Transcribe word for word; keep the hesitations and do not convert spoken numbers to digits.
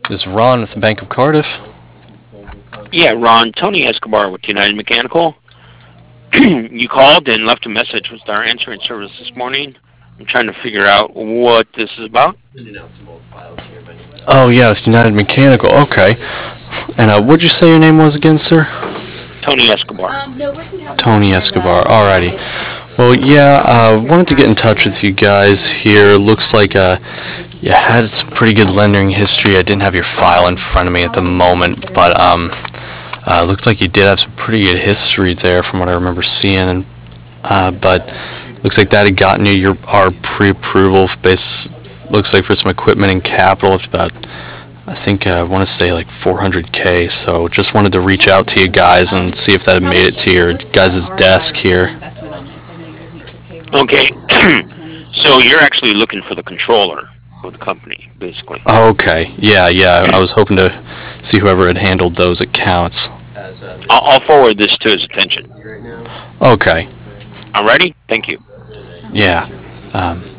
This is Ron with the Bank of Cardiff. Yeah, Ron, Tony Escobar with United Mechanical. You called and left a message with our answering service this morning. I'm trying to figure out what this is about. Oh, yeah, with United Mechanical. Okay. And uh, what'd you say your name was again, sir? Tony Escobar. Tony Escobar. Alrighty. Well, yeah, uh, wanted to get in touch with you guys here. Looks like uh, you had some pretty good lending history. I didn't have your file in front of me at the moment, but um, uh, looked like you did have some pretty good history there from what I remember seeing. And uh, but looks like that had gotten you your our pre-approval base. Looks like for some equipment and capital, it's about I think uh, I want to say like four hundred K. So just wanted to reach out to you guys and see if that had made it to your guys' desk here. Okay, so you're actually looking for the controller of the company, basically. Okay, yeah, yeah. I was hoping to see whoever had handled those accounts. I'll, I'll forward this to his attention. Okay, Alrighty? Thank you. yeah. Um,